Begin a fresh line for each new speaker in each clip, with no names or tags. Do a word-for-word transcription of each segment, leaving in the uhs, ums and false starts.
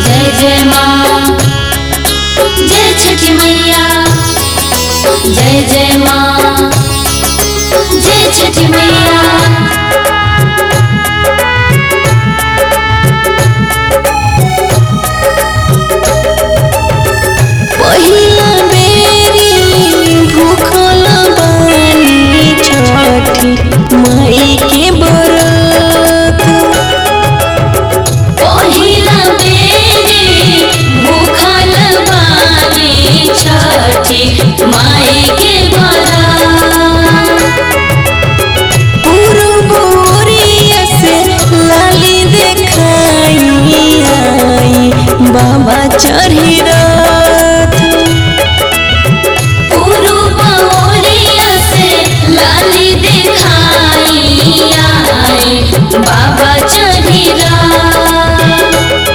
जय जय माँ जय छठी मैया, जय जय माँ जय छठी मैया।
पहिला बेरी भूखल बानी छठी माई के व्रत।
पहिला बेरी भूखल बानी छठी माई के व्रत।
पूरब ओरिया से लाली देखाई आई बाबा चढ़ी रथ।
पूरब ओरिया से लाली देखाई आई बाबा चढ़ी रथ।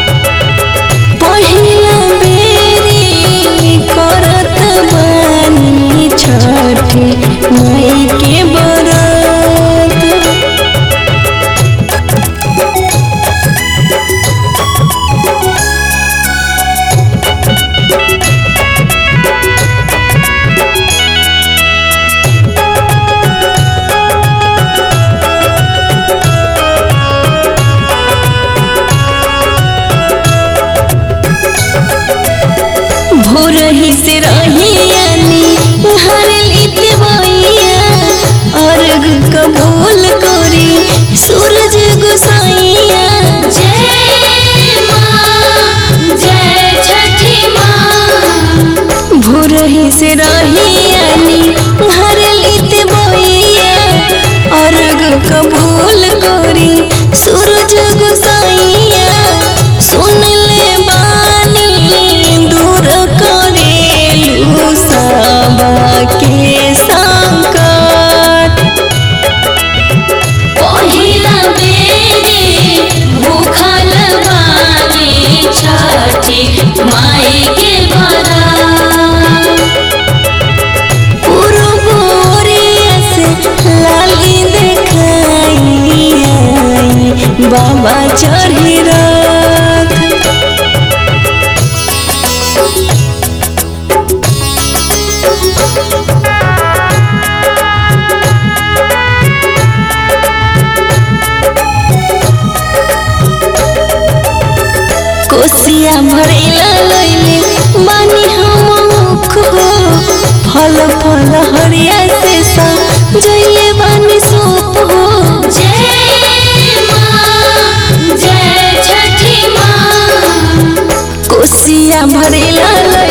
पहिला बेरी करत बानी छठी माई के व्रत। भोरही से रहियानी हर लित बइया, अर्घ कबूल करी सूरज गोसाइया।
जय माँ जय छठी माँ।
भोरही से रहियानी हर लित बइया, अर्घ कबूल करी सूरज गोसाइया। सुन ले बानी दूर करेलु सबा के संकट।
पहिला बेरी भूखल बानी छठी माई के व्रत।
पूरब ओरिया से लाली देखाई आई बाबा चढ़ी रथ। कोसिया भरेला लैले बानी हम मुख हो, फल फल हरिया से सा जइले बानी सूप हो।
जय माँ जय छठी माँ।
कोसिया भरेला